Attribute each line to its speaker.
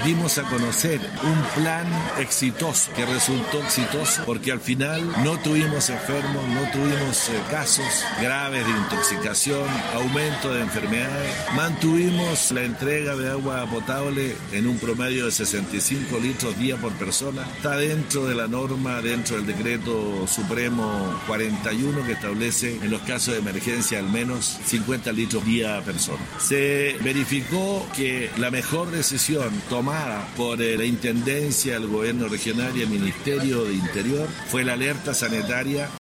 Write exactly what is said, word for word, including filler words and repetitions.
Speaker 1: dimos a conocer un plan exitoso, que resultó exitoso porque al final no tuvimos enfermos, no tuvimos eh, casos graves de intoxicación, aumento de enfermedades, mantuvimos la entrega de agua potable en un promedio de sesenta y cinco litros día por persona, está dentro de la norma, dentro del decreto supremo cuarenta y uno que establece en los casos de emergencia al menos cincuenta litros día persona. Se verificó que la mejor decisión tomada por la Intendencia, el Gobierno Regional y el Ministerio de Interior fue la alerta sanitaria